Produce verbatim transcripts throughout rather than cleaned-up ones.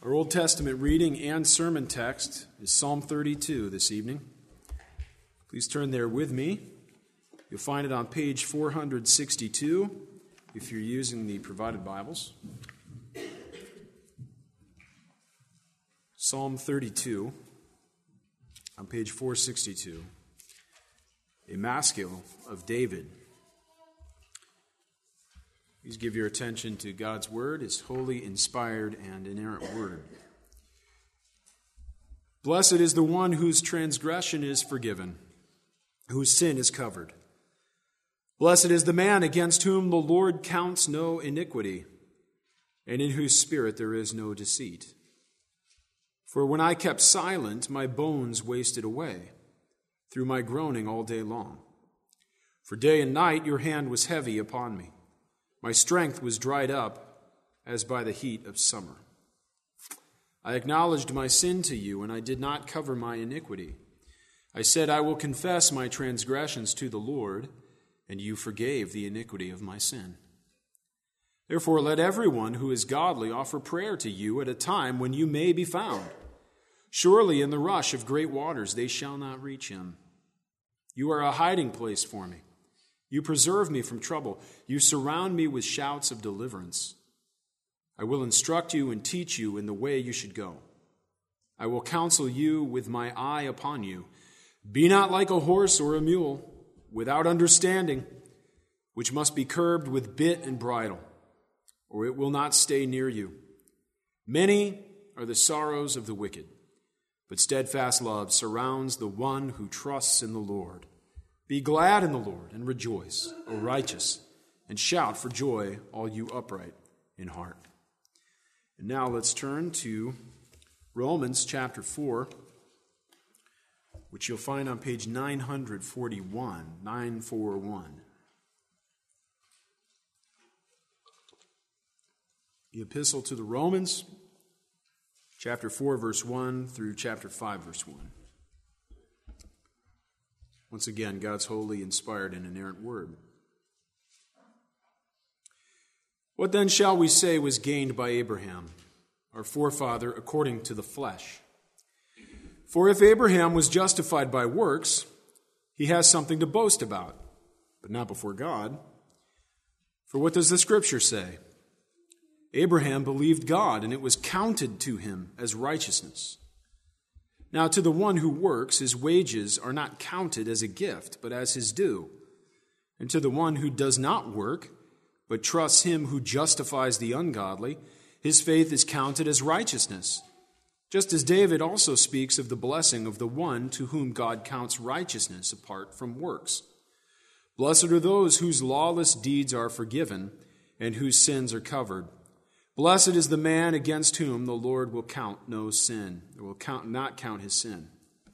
Our Old Testament reading and sermon text is Psalm thirty-two this evening. Please turn there with me. You'll find it on page four sixty-two if you're using the provided Bibles. Psalm thirty-two on page four sixty-two, a maskil of David. Please give your attention to God's Word, His holy, inspired, and inerrant Word. Blessed is the one whose transgression is forgiven, whose sin is covered. Blessed is the man against whom the Lord counts no iniquity, and in whose spirit there is no deceit. For when I kept silent, my bones wasted away through my groaning all day long. For day and night your hand was heavy upon me. My strength was dried up as by the heat of summer. I acknowledged my sin to you, and I did not cover my iniquity. I said, I will confess my transgressions to the Lord, and you forgave the iniquity of my sin. Therefore, let everyone who is godly offer prayer to you at a time when you may be found. Surely in the rush of great waters they shall not reach him. You are a hiding place for me. You preserve me from trouble. You surround me with shouts of deliverance. I will instruct you and teach you in the way you should go. I will counsel you with my eye upon you. Be not like a horse or a mule, without understanding, which must be curbed with bit and bridle, or it will not stay near you. Many are the sorrows of the wicked, but steadfast love surrounds the one who trusts in the Lord. Be glad in the Lord and rejoice, O righteous, and shout for joy, all you upright in heart. And now let's turn to Romans chapter four, which you'll find on page nine forty-one, nine forty-one. The epistle to the Romans, chapter four, verse one through chapter five, verse one. Once again, God's holy, inspired, and inerrant word. What then shall we say was gained by Abraham, our forefather, according to the flesh? For if Abraham was justified by works, he has something to boast about, but not before God. For what does the Scripture say? Abraham believed God, and it was counted to him as righteousness. Now, to the one who works, his wages are not counted as a gift, but as his due. And to the one who does not work, but trusts him who justifies the ungodly, his faith is counted as righteousness. Just as David also speaks of the blessing of the one to whom God counts righteousness apart from works. Blessed are those whose lawless deeds are forgiven and whose sins are covered. Blessed is the man against whom the Lord will count no sin, or will count, not count his sin.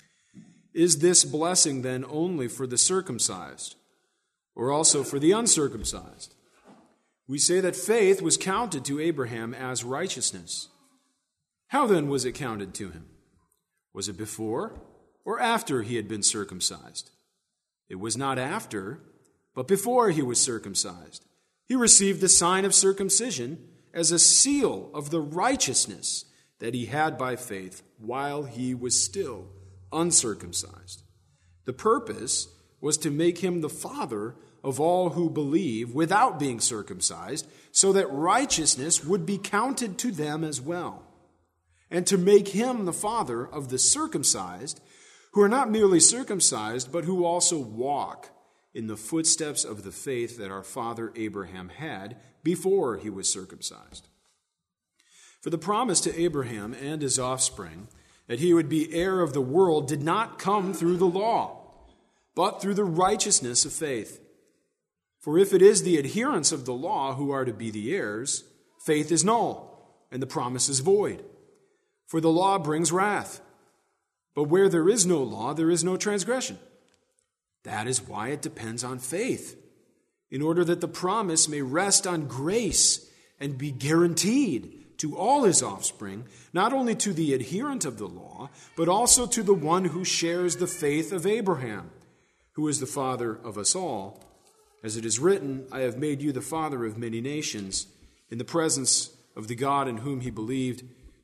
Is this blessing then only for the circumcised, or also for the uncircumcised? We say that faith was counted to Abraham as righteousness. How then was it counted to him? Was it before or after he had been circumcised? It was not after, but before he was circumcised. He received the sign of circumcision as a seal of the righteousness that he had by faith while he was still uncircumcised. The purpose was to make him the father of all who believe without being circumcised, so that righteousness would be counted to them as well, and to make him the father of the circumcised, who are not merely circumcised, but who also walk in the footsteps of the faith that our father Abraham had before he was circumcised. For the promise to Abraham and his offspring that he would be heir of the world did not come through the law, but through the righteousness of faith. For if it is the adherents of the law who are to be the heirs, faith is null, and the promise is void. For the law brings wrath. But where there is no law, there is no transgression. That is why it depends on faith, in order that the promise may rest on grace and be guaranteed to all his offspring, not only to the adherent of the law, but also to the one who shares the faith of Abraham, who is the father of us all. As it is written, I have made you the father of many nations, in the presence of the God in whom he believed,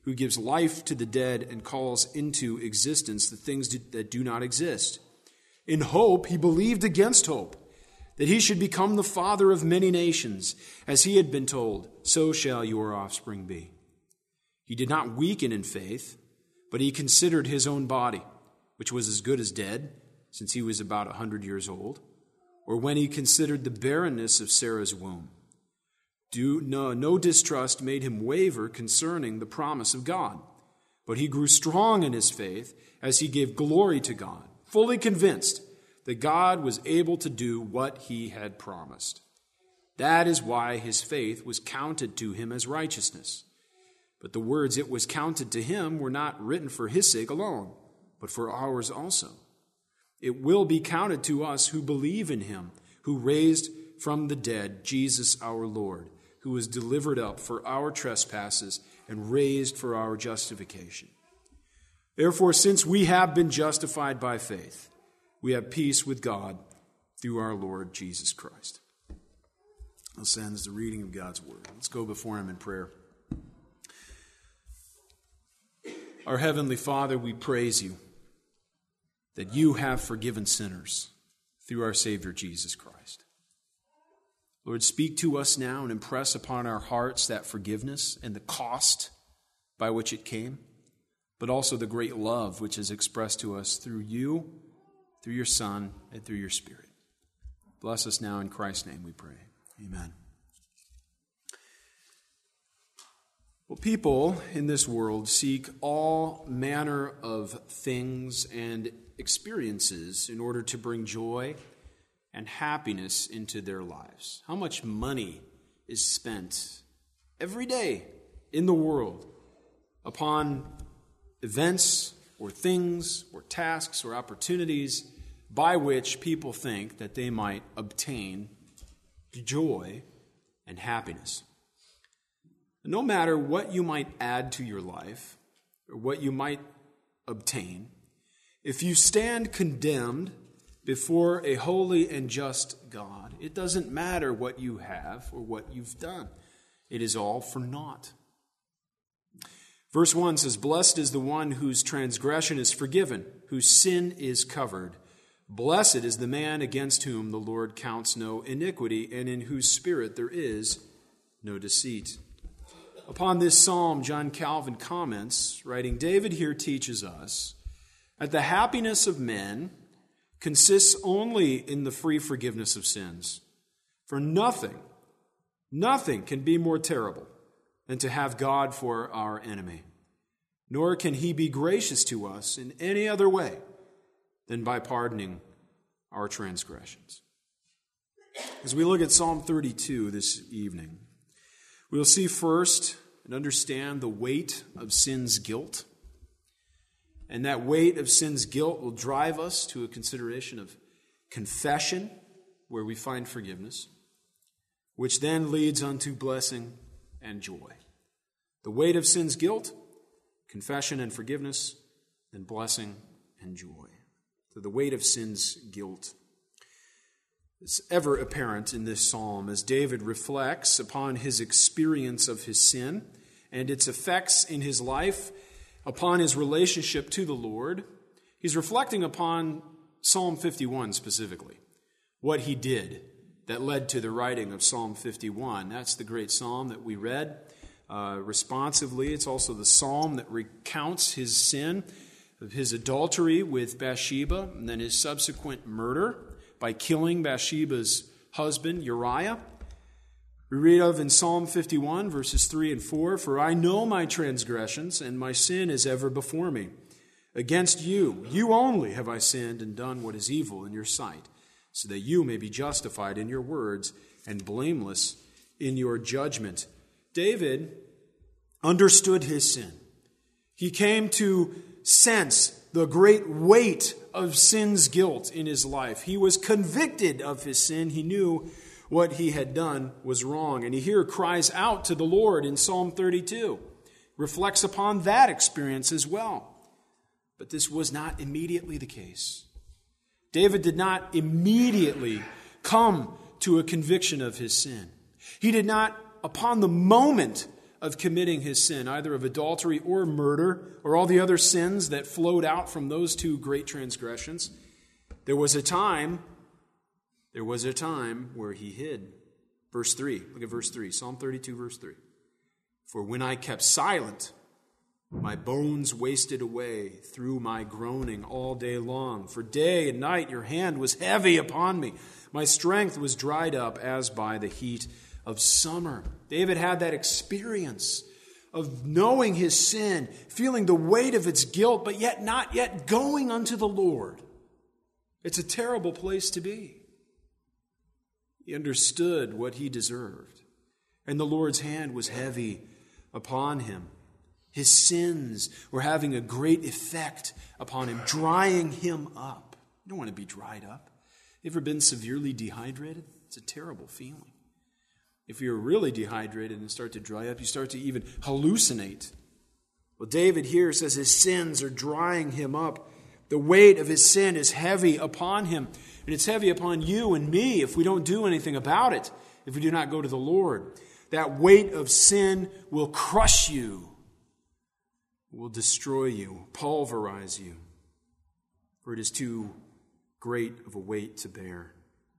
who gives life to the dead and calls into existence the things that do not exist. In hope, he believed against hope, that he should become the father of many nations, as he had been told, so shall your offspring be. He did not weaken in faith, but he considered his own body, which was as good as dead, since he was about a hundred years old, or when he considered the barrenness of Sarah's womb. Do, no, no distrust made him waver concerning the promise of God, but he grew strong in his faith as he gave glory to God, fully convinced that God was able to do what he had promised. That is why his faith was counted to him as righteousness. But the words "it was counted to him" were not written for his sake alone, but for ours also. It will be counted to us who believe in him, who raised from the dead Jesus our Lord, who was delivered up for our trespasses and raised for our justification. Therefore, since we have been justified by faith, we have peace with God through our Lord Jesus Christ. This ends the reading of God's word. Let's go before him in prayer. Our Heavenly Father, we praise you that you have forgiven sinners through our Savior Jesus Christ. Lord, speak to us now and impress upon our hearts that forgiveness and the cost by which it came, but also the great love which is expressed to us through you, through your Son, and through your Spirit. Bless us now in Christ's name, we pray. Amen. Well, people in this world seek all manner of things and experiences in order to bring joy and happiness into their lives. How much money is spent every day in the world upon events or things or tasks or opportunities by which people think that they might obtain joy and happiness. No matter what you might add to your life or what you might obtain, if you stand condemned before a holy and just God, it doesn't matter what you have or what you've done. It is all for naught. Verse one says, "Blessed is the one whose transgression is forgiven, whose sin is covered. Blessed is the man against whom the Lord counts no iniquity, and in whose spirit there is no deceit." Upon this psalm, John Calvin comments, writing, "David here teaches us that the happiness of men consists only in the free forgiveness of sins. For nothing, nothing can be more terrible than to have God for our enemy. Nor can he be gracious to us in any other way than by pardoning our transgressions." As we look at Psalm thirty-two this evening, we'll see first and understand the weight of sin's guilt. And that weight of sin's guilt will drive us to a consideration of confession, where we find forgiveness, which then leads unto blessing and joy. The weight of sin's guilt, confession and forgiveness, and blessing and joy. So the weight of sin's guilt is ever apparent in this psalm as David reflects upon his experience of his sin and its effects in his life, upon his relationship to the Lord. He's reflecting upon Psalm fifty-one specifically, what he did that led to the writing of Psalm fifty-one. That's the great psalm that we read uh, responsively. It's also the psalm that recounts his sin, of his adultery with Bathsheba, and then his subsequent murder by killing Bathsheba's husband, Uriah. We read of in Psalm fifty-one, verses three and four, "For I know my transgressions, and my sin is ever before me. Against you, you only have I sinned and done what is evil in your sight, so that you may be justified in your words and blameless in your judgment." David understood his sin. He came to sense the great weight of sin's guilt in his life. He was convicted of his sin. He knew what he had done was wrong. And he here cries out to the Lord in Psalm thirty-two, reflects upon that experience as well. But this was not immediately the case. David did not immediately come to a conviction of his sin. He did not, upon the moment of committing his sin, either of adultery or murder, or all the other sins that flowed out from those two great transgressions, there was a time, there was a time where he hid. Verse three, look at verse three, Psalm thirty-two, verse three. For when I kept silent, my bones wasted away through my groaning all day long. For day and night your hand was heavy upon me. My strength was dried up as by the heat of summer. David had that experience of knowing his sin, feeling the weight of its guilt, but yet not yet going unto the Lord. It's a terrible place to be. He understood what he deserved, and the Lord's hand was heavy upon him. His sins were having a great effect upon him, drying him up. You don't want to be dried up. You ever been severely dehydrated? It's a terrible feeling. If you're really dehydrated and start to dry up, you start to even hallucinate. Well, David here says his sins are drying him up. The weight of his sin is heavy upon him. And it's heavy upon you and me if we don't do anything about it, if we do not go to the Lord. That weight of sin will crush you, will destroy you, pulverize you, for it is too great of a weight to bear.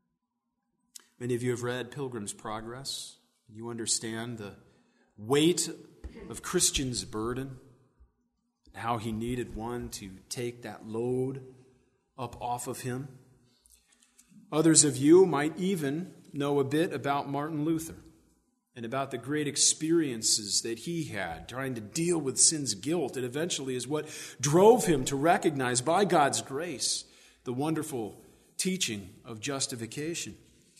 Many of you have read Pilgrim's Progress. You understand the weight of Christian's burden, how he needed one to take that load up off of him. Others of you might even know a bit about Martin Luther and about the great experiences that he had trying to deal with sin's guilt. It eventually is what drove him to recognize, by God's grace, the wonderful teaching of justification.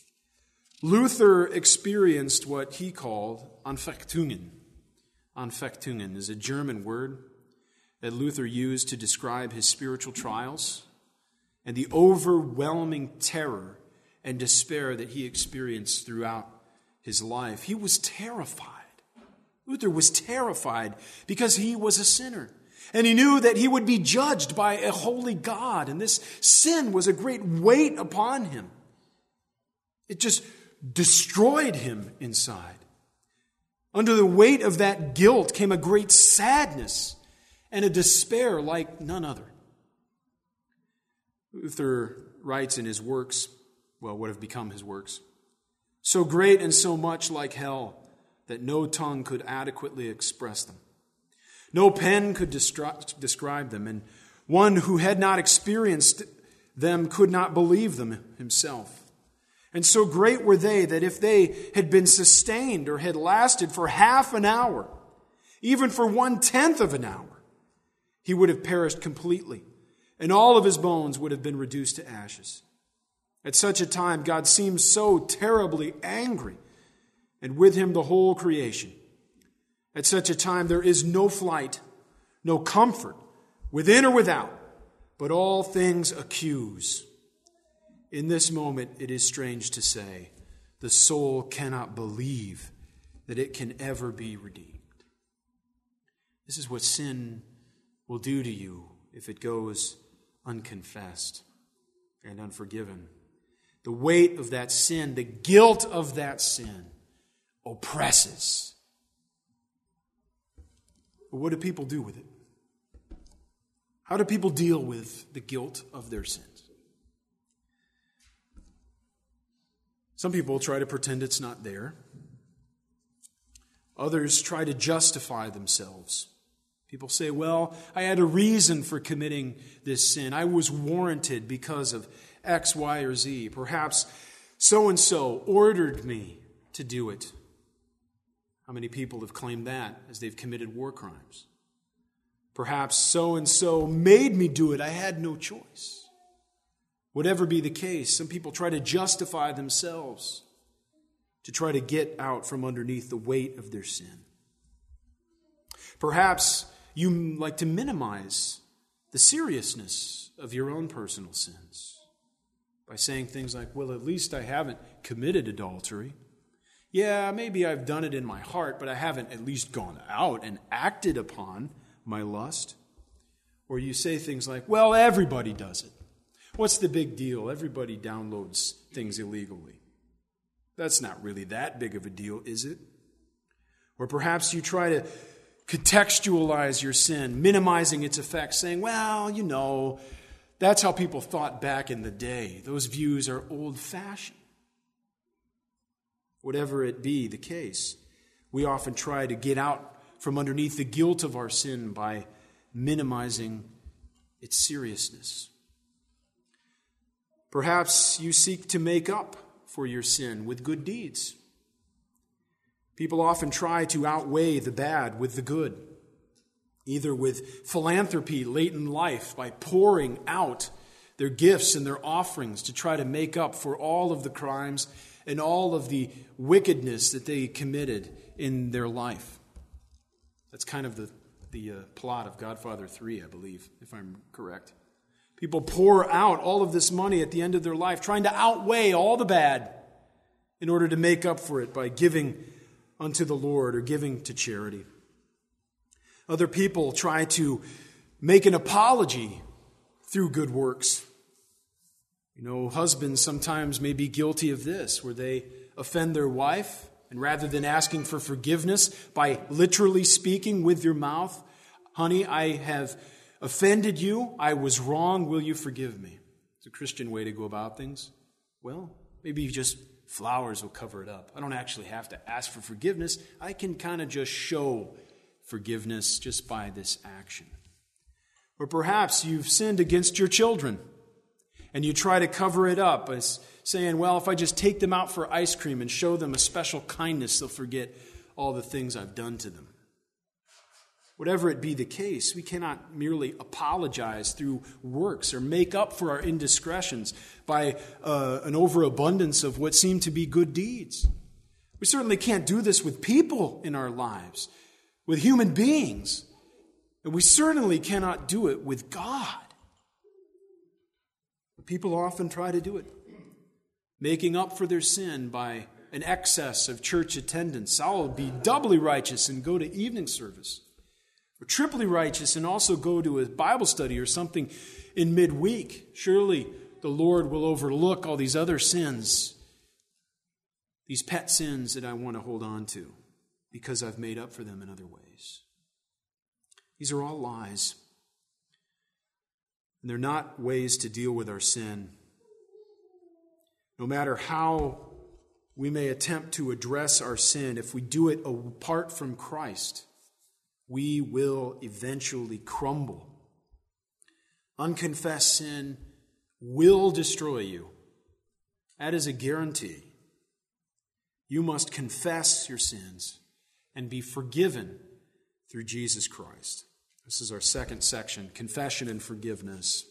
Luther experienced what he called Anfechtungen. Anfechtungen is a German word that Luther used to describe his spiritual trials and the overwhelming terror and despair that he experienced throughout his life. He was terrified. Luther was terrified because he was a sinner. And he knew that he would be judged by a holy God. And this sin was a great weight upon him. It just destroyed him inside. Under the weight of that guilt came a great sadness and a despair like none other. Luther writes in his works, well, what have become his works, so great and so much like hell that no tongue could adequately express them. No pen could destri- describe them, and one who had not experienced them could not believe them himself. And so great were they that if they had been sustained or had lasted for half an hour, even for one-tenth of an hour, he would have perished completely, and all of his bones would have been reduced to ashes. At such a time, God seems so terribly angry, and with him the whole creation. At such a time, there is no flight, no comfort, within or without, but all things accuse. In this moment, it is strange to say, the soul cannot believe that it can ever be redeemed. This is what sin will do to you if it goes unconfessed and unforgiven. The weight of that sin, the guilt of that sin, oppresses. But what do people do with it? How do people deal with the guilt of their sins? Some people try to pretend it's not there. Others try to justify themselves. People say, well, I had a reason for committing this sin. I was warranted because of X, Y, or Z. Perhaps so-and-so ordered me to do it. How many people have claimed that as they've committed war crimes? Perhaps so-and-so made me do it. I had no choice. Whatever be the case, some people try to justify themselves to try to get out from underneath the weight of their sin. Perhaps you like to minimize the seriousness of your own personal sins by saying things like, well, at least I haven't committed adultery. Yeah, maybe I've done it in my heart, but I haven't at least gone out and acted upon my lust. Or you say things like, well, everybody does it. What's the big deal? Everybody downloads things illegally. That's not really that big of a deal, is it? Or perhaps you try to contextualize your sin, minimizing its effects, saying, well, you know, that's how people thought back in the day. Those views are old-fashioned. Whatever it be the case, we often try to get out from underneath the guilt of our sin by minimizing its seriousness. Perhaps you seek to make up for your sin with good deeds. People often try to outweigh the bad with the good, either with philanthropy late in life by pouring out their gifts and their offerings to try to make up for all of the crimes and all of the wickedness that they committed in their life. That's kind of the, the uh, plot of Godfather three, I believe, if I'm correct. People pour out all of this money at the end of their life, trying to outweigh all the bad in order to make up for it by giving unto the Lord or giving to charity. Other people try to make an apology through good works. You know, husbands sometimes may be guilty of this, where they offend their wife, and rather than asking for forgiveness by literally speaking with your mouth, honey, I have offended you, I was wrong, will you forgive me? It's a Christian way to go about things. Well, maybe just flowers will cover it up. I don't actually have to ask for forgiveness. I can kind of just show forgiveness just by this action. Or perhaps you've sinned against your children, and you try to cover it up by saying, well, if I just take them out for ice cream and show them a special kindness, they'll forget all the things I've done to them. Whatever it be the case, we cannot merely apologize through works or make up for our indiscretions by uh, an overabundance of what seem to be good deeds. We certainly can't do this with people in our lives, with human beings. And we certainly cannot do it with God. But people often try to do it, making up for their sin by an excess of church attendance. I'll be doubly righteous and go to evening service. Or triply righteous and also go to a Bible study or something in midweek. Surely the Lord will overlook all these other sins, these pet sins that I want to hold on to because I've made up for them in other ways. These are all lies. And they're not ways to deal with our sin. No matter how we may attempt to address our sin, if we do it apart from Christ, we will eventually crumble. Unconfessed sin will destroy you. That is a guarantee. You must confess your sins and be forgiven through Jesus Christ. This is our second section, confession and forgiveness.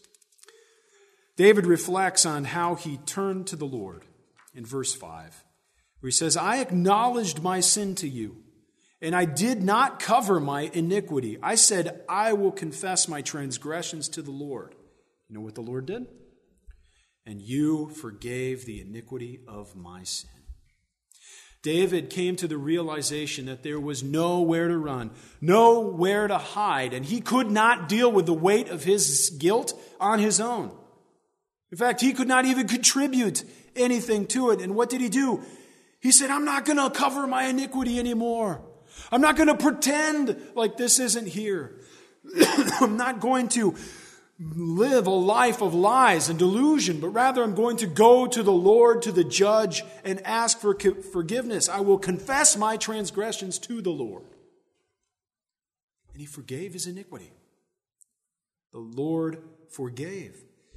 David reflects on how he turned to the Lord in verse five, where he says, I acknowledged my sin to you, and I did not cover my iniquity. I said, I will confess my transgressions to the Lord. You know what the Lord did? And you forgave the iniquity of my sin. David came to the realization that there was nowhere to run, nowhere to hide, and he could not deal with the weight of his guilt on his own. In fact, he could not even contribute anything to it. And what did he do? He said, I'm not going to cover my iniquity anymore. I'm not going to pretend like this isn't here. I'm not going to live a life of lies and delusion, but rather I'm going to go to the Lord, to the judge, and ask for forgiveness. I will confess my transgressions to the Lord. And he forgave his iniquity. The Lord forgave.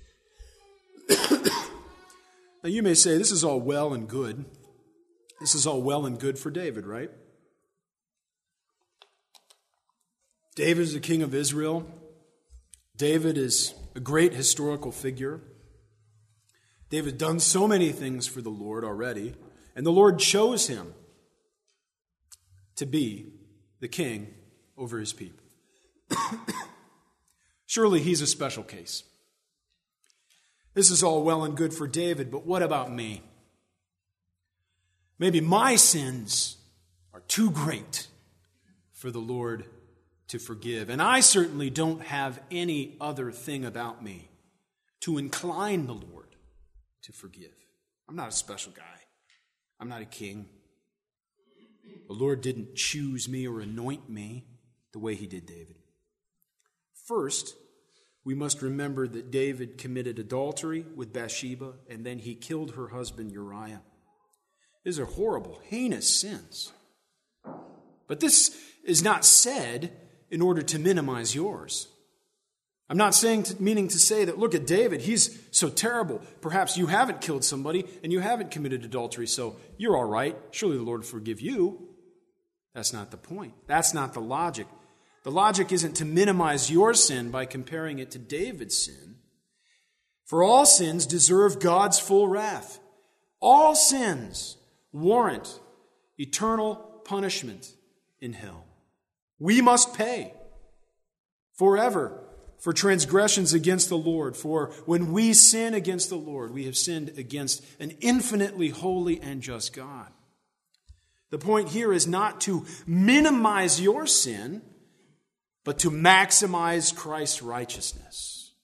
Now you may say, this is all well and good. This is all well and good for David, right? David is the king of Israel. David is a great historical figure. David done so many things for the Lord already, and the Lord chose him to be the king over his people. Surely he's a special case. This is all well and good for David, but what about me? Maybe my sins are too great for the Lord to forgive. And I certainly don't have any other thing about me to incline the Lord to forgive. I'm not a special guy. I'm not a king. The Lord didn't choose me or anoint me the way he did David. First, we must remember that David committed adultery with Bathsheba, and then he killed her husband Uriah. These are horrible, heinous sins. But this is not said in order to minimize yours. I'm not saying to, meaning to say that, look at David, he's so terrible. Perhaps you haven't killed somebody and you haven't committed adultery, so you're all right. Surely the Lord will forgive you. That's not the point. That's not the logic. The logic isn't to minimize your sin by comparing it to David's sin. For all sins deserve God's full wrath. All sins warrant eternal punishment in hell. We must pay forever for transgressions against the Lord. For when we sin against the Lord, we have sinned against an infinitely holy and just God. The point here is not to minimize your sin, but to maximize Christ's righteousness.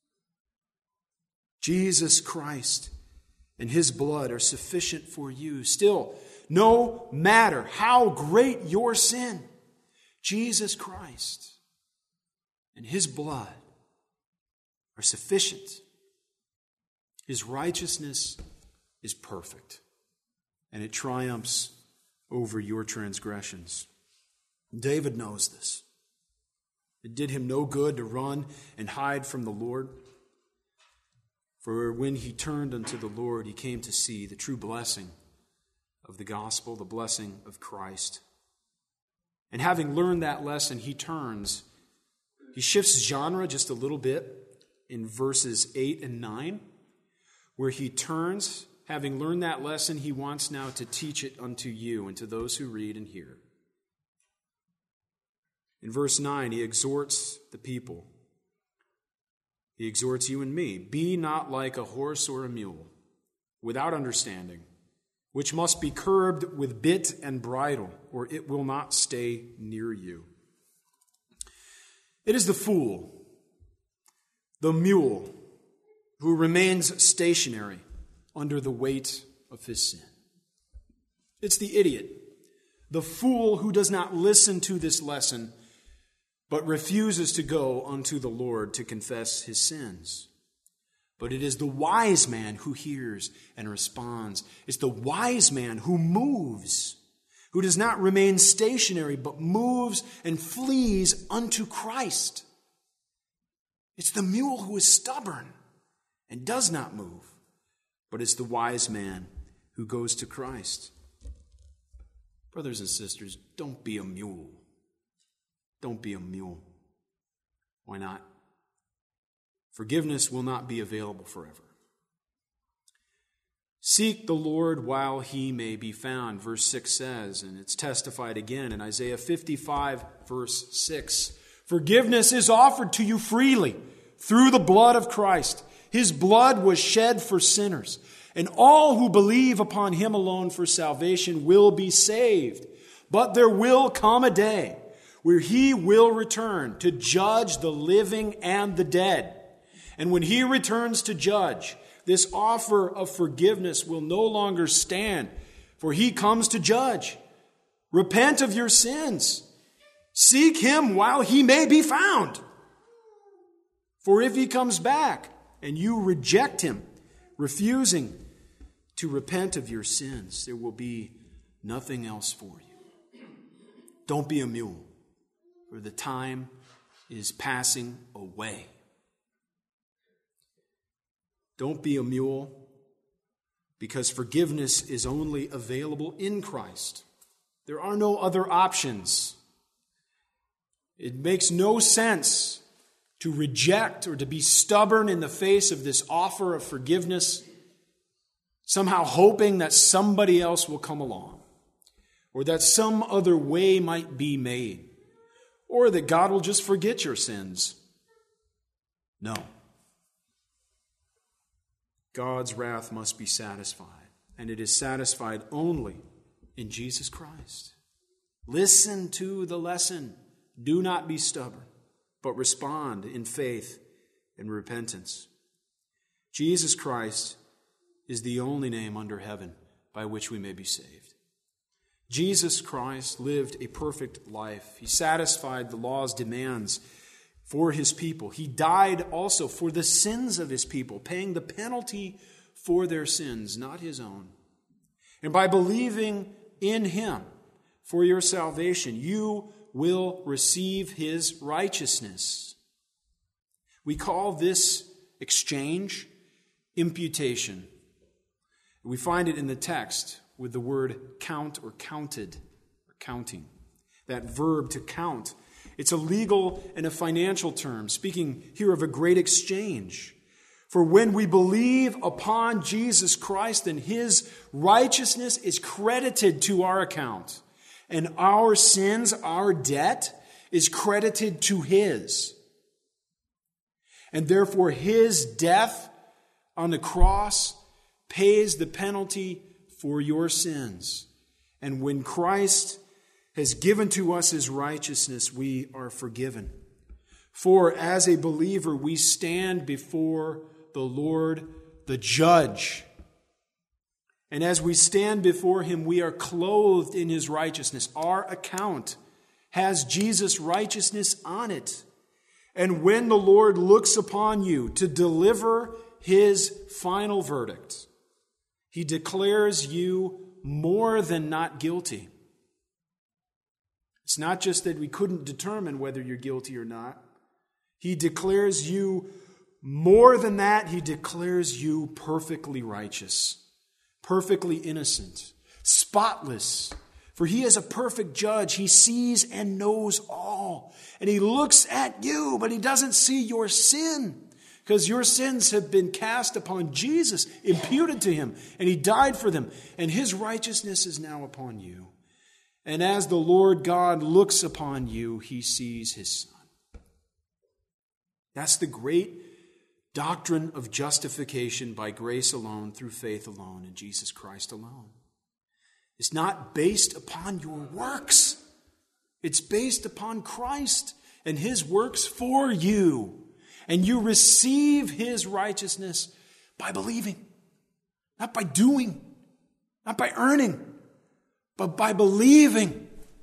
Jesus Christ and his blood are sufficient for you. Still, no matter how great your sin, Jesus Christ and his blood are sufficient. His righteousness is perfect, and it triumphs over your transgressions. David knows this. It did him no good to run and hide from the Lord. For when he turned unto the Lord, he came to see the true blessing of the gospel, the blessing of Christ. And having learned that lesson, he turns. He shifts genre just a little bit in verses eight and nine, where he turns. Having learned that lesson, he wants now to teach it unto you and to those who read and hear. In verse nine, he exhorts the people. He exhorts you and me. Be not like a horse or a mule, without understanding, which must be curbed with bit and bridle, or it will not stay near you. It is the fool, the mule, who remains stationary under the weight of his sin. It's the idiot, the fool who does not listen to this lesson, but refuses to go unto the Lord to confess his sins. But it is the wise man who hears and responds. It's the wise man who moves, who does not remain stationary, but moves and flees unto Christ. It's the mule who is stubborn and does not move, but it's the wise man who goes to Christ. Brothers and sisters, don't be a mule. Don't be a mule. Why not? Forgiveness will not be available forever. Seek the Lord while he may be found, verse six says, and it's testified again in Isaiah fifty-five, verse six. Forgiveness is offered to you freely through the blood of Christ. His blood was shed for sinners, and all who believe upon him alone for salvation will be saved. But there will come a day where he will return to judge the living and the dead. And when he returns to judge, this offer of forgiveness will no longer stand, for he comes to judge. Repent of your sins. Seek him while he may be found. For if he comes back and you reject him, refusing to repent of your sins, there will be nothing else for you. Don't be a mule, for the time is passing away. Don't be a mule, because forgiveness is only available in Christ. There are no other options. It makes no sense to reject or to be stubborn in the face of this offer of forgiveness, somehow hoping that somebody else will come along, or that some other way might be made, or that God will just forget your sins. No. God's wrath must be satisfied, and it is satisfied only in Jesus Christ. Listen to the lesson. Do not be stubborn, but respond in faith and repentance. Jesus Christ is the only name under heaven by which we may be saved. Jesus Christ lived a perfect life. He satisfied the law's demands for his people. He died also for the sins of his people, paying the penalty for their sins, not his own. And by believing in him for your salvation, you will receive his righteousness. We call this exchange imputation. We find it in the text with the word count or counted or counting. That verb to count. It's a legal and a financial term, speaking here of a great exchange. For when we believe upon Jesus Christ, then his righteousness is credited to our account. And our sins, our debt, is credited to his. And therefore his death on the cross pays the penalty for your sins. And when Christ has given to us his righteousness, we are forgiven. For as a believer, we stand before the Lord, the judge. And as we stand before him, we are clothed in his righteousness. Our account has Jesus' righteousness on it. And when the Lord looks upon you to deliver his final verdict, he declares you more than not guilty. It's not just that we couldn't determine whether you're guilty or not. He declares you more than that. He declares you perfectly righteous, perfectly innocent, spotless. For he is a perfect judge. He sees and knows all. And he looks at you, but he doesn't see your sin, because your sins have been cast upon Jesus, imputed to him, and he died for them. And his righteousness is now upon you. And as the Lord God looks upon you, he sees his Son. That's the great doctrine of justification by grace alone, through faith alone, in Jesus Christ alone. It's not based upon your works. It's based upon Christ and his works for you. And you receive his righteousness by believing, not by doing, not by earning, but by believing.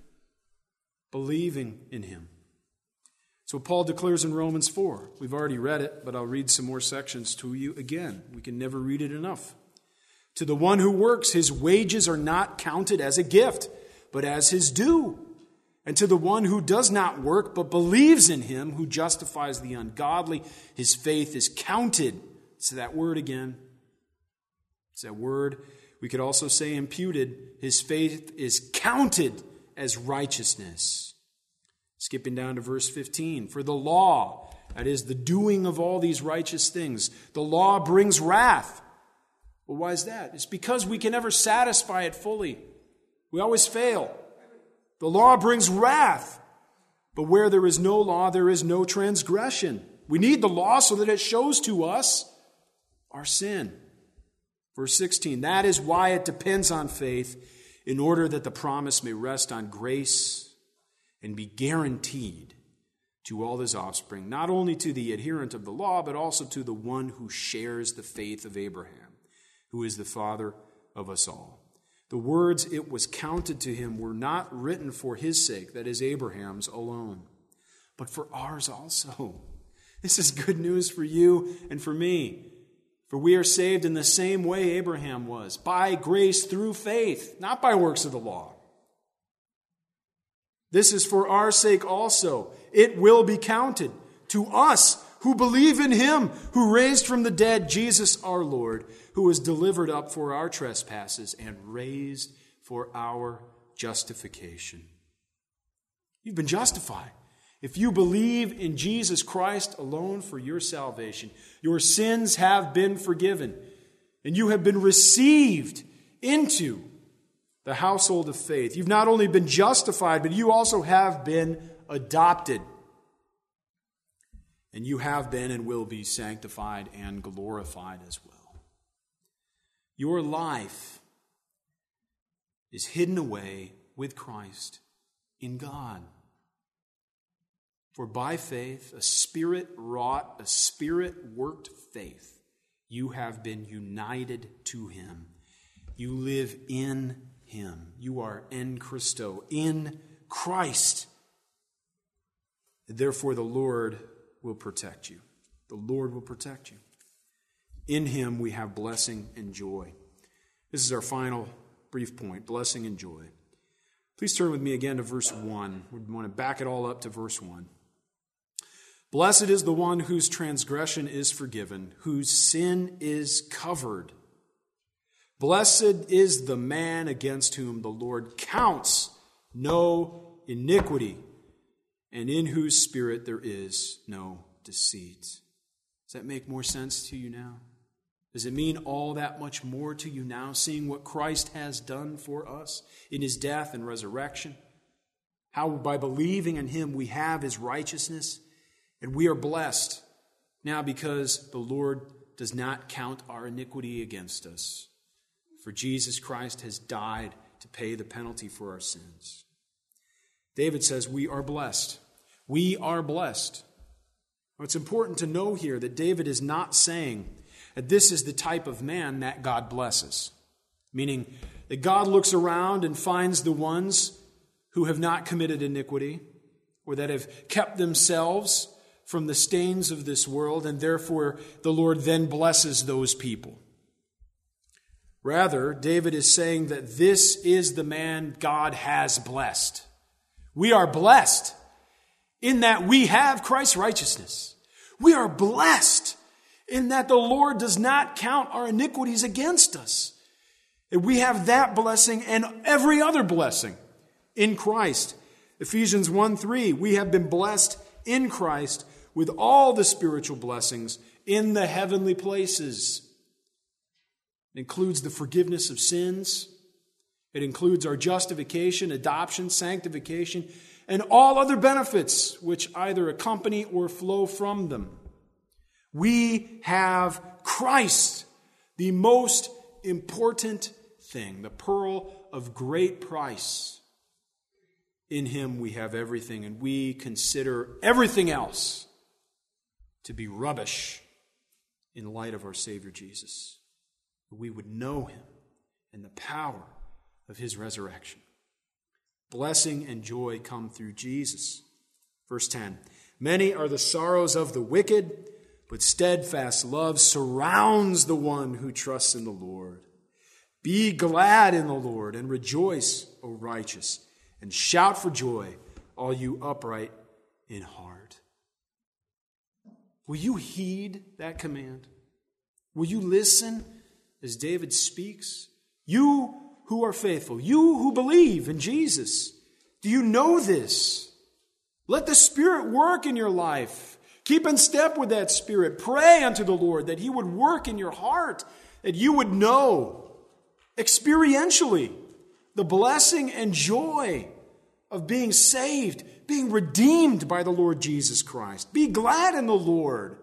Believing in him. That's what Paul declares in Romans four. We've already read it, but I'll read some more sections to you again. We can never read it enough. To the one who works, his wages are not counted as a gift, but as his due. And to the one who does not work, but believes in him who justifies the ungodly, his faith is counted. It's that word again. It's that word. We could also say imputed. His faith is counted as righteousness. Skipping down to verse fifteen. For the law, that is the doing of all these righteous things, the law brings wrath. Well, why is that? It's because we can never satisfy it fully. We always fail. The law brings wrath. But where there is no law, there is no transgression. We need the law so that it shows to us our sin. Verse sixteen, that is why it depends on faith, in order that the promise may rest on grace and be guaranteed to all his offspring, not only to the adherent of the law, but also to the one who shares the faith of Abraham, who is the father of us all. The words "it was counted to him" were not written for his sake, that is Abraham's alone, but for ours also. This is good news for you and for me. For we are saved in the same way Abraham was, by grace through faith, not by works of the law. This is for our sake also. It will be counted to us who believe in him who raised from the dead Jesus our Lord, who was delivered up for our trespasses and raised for our justification. You've been justified. If you believe in Jesus Christ alone for your salvation, your sins have been forgiven, and you have been received into the household of faith. You've not only been justified, but you also have been adopted. And you have been and will be sanctified and glorified as well. Your life is hidden away with Christ in God. For by faith, a Spirit-wrought, a Spirit-worked faith, you have been united to him. You live in him. You are en Christo, in Christ. Therefore, the Lord will protect you. The Lord will protect you. In him we have blessing and joy. This is our final brief point, blessing and joy. Please turn with me again to verse one. We want to back it all up to verse one. Blessed is the one whose transgression is forgiven, whose sin is covered. Blessed is the man against whom the Lord counts no iniquity, and in whose spirit there is no deceit. Does that make more sense to you now? Does it mean all that much more to you now, seeing what Christ has done for us in his death and resurrection? How by believing in him we have his righteousness, and we are blessed now because the Lord does not count our iniquity against us. For Jesus Christ has died to pay the penalty for our sins. David says we are blessed. We are blessed. Well, it's important to know here that David is not saying that this is the type of man that God blesses. Meaning that God looks around and finds the ones who have not committed iniquity or that have kept themselves from the stains of this world, and therefore the Lord then blesses those people. Rather, David is saying that this is the man God has blessed. We are blessed in that we have Christ's righteousness. We are blessed in that the Lord does not count our iniquities against us. And we have that blessing and every other blessing in Christ. Ephesians one three, we have been blessed in Christ with all the spiritual blessings in the heavenly places. It includes the forgiveness of sins. It includes our justification, adoption, sanctification, and all other benefits which either accompany or flow from them. We have Christ, the most important thing, the pearl of great price. In him we have everything, and we consider everything else to be rubbish in light of our Savior Jesus. We would know him and the power of his resurrection. Blessing and joy come through Jesus. Verse ten, many are the sorrows of the wicked, but steadfast love surrounds the one who trusts in the Lord. Be glad in the Lord and rejoice, O righteous, and shout for joy, all you upright in heart. Will you heed that command? Will you listen as David speaks? You who are faithful, you who believe in Jesus, do you know this? Let the Spirit work in your life. Keep in step with that Spirit. Pray unto the Lord that he would work in your heart, that you would know experientially the blessing and joy of being saved, being redeemed by the Lord Jesus Christ. Be glad in the Lord.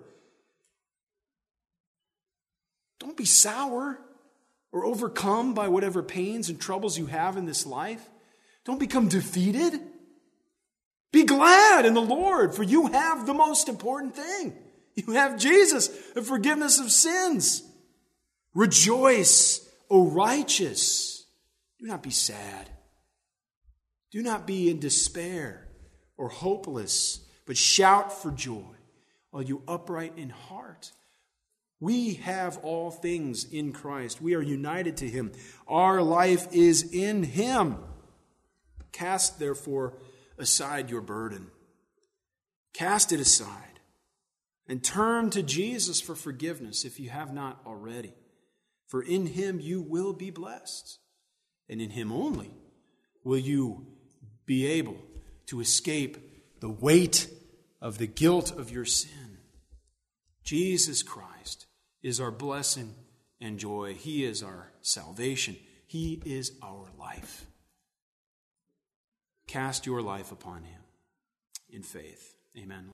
Don't be sour or overcome by whatever pains and troubles you have in this life. Don't become defeated. Be glad in the Lord, for you have the most important thing. You have Jesus, the forgiveness of sins. Rejoice, O righteous. Do not be sad. Do not be in despair or hopeless, but shout for joy, all you upright in heart. We have all things in Christ. We are united to him. Our life is in him. Cast, therefore, aside your burden. Cast it aside and turn to Jesus for forgiveness if you have not already. For in him you will be blessed, and in him only will you be able to escape the weight of the guilt of your sin. Jesus Christ is our blessing and joy. He is our salvation. He is our life. Cast your life upon him in faith. Amen.